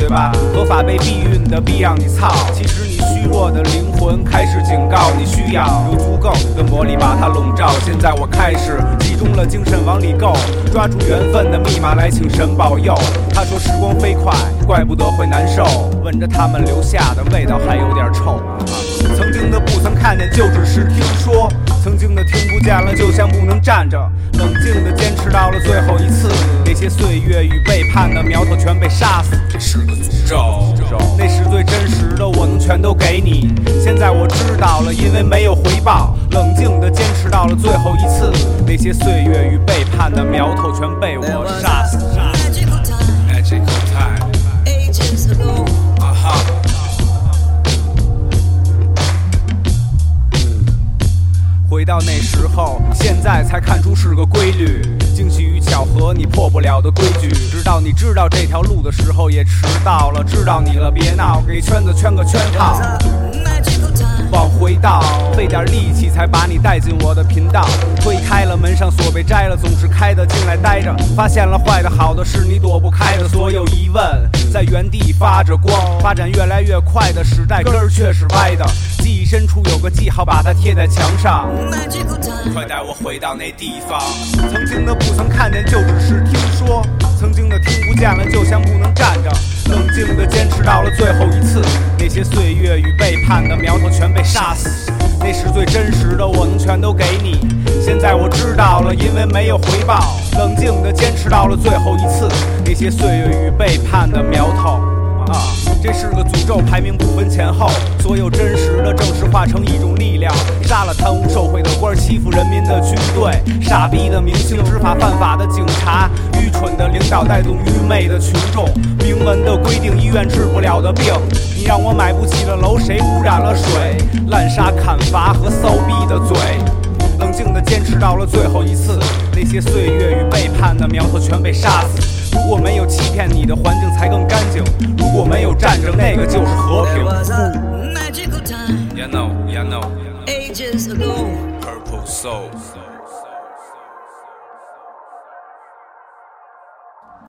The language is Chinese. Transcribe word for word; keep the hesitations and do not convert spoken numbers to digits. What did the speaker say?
对吧？合法被避孕的逼让你操，其实你虚弱的灵魂开始警告你，需要有足够的魔力把它笼罩。现在我开始集中了精神往里够，抓住缘分的密码来请神保佑。他说时光飞快，怪不得会难受，闻着他们留下的味道还有点臭。曾经的不曾看见就只是听说，曾经的听不见了就像不能站着，冷静的坚持到了最后一次，那些岁月与背叛的苗头全被杀死。这是个诅咒，那是最真实的，我能全都给你。现在我知道了，因为没有回报，冷静的坚持到了最后一次，那些岁月与背叛的苗头全被我杀死。Magical time, ages ago. 啊哈。回到那时候，现在才看出是个规律，惊喜与巧合你破不了的规矩，直到你知道这条路的时候也迟到了，知道你了别闹，给圈子圈个圈套，往回倒，费点力气才把你带进我的频道，推开了门上锁被摘了，总是开的进来待着，发现了坏的好的是你躲不开的所有疑问，在原地发着光，发展越来越快的时代根儿却是歪的，记忆深处有个记号把它贴在墙上，快带我回到那地方。曾经的不曾看见就只是听说，曾经的听不见了就像不能站着，冷静的坚持到了最后一次，那些岁月与背叛的苗头全被杀死，那是最真实的，我能全都给你。现在我知道了，因为没有回报，冷静的坚持到了最后一次，那些岁月与背叛的苗头啊，这是个诅咒，排名不分前后，所有真实的正式化成一种力量，杀了贪污受贿的官，欺负人民的军队，傻逼的明星，执法犯法的警察，愚蠢的领导带动愚昧的群众，明文的规定医院治不了的病，你让我买不起的楼，谁污染了水，滥杀砍伐和骚逼的嘴，冷静的坚持到了最后一次，那些岁月与背叛的苗头全被杀死。如果没有欺骗你的环境才更干净，如果没有战争那个就是和平。You know, you know, ages ago, purple soul.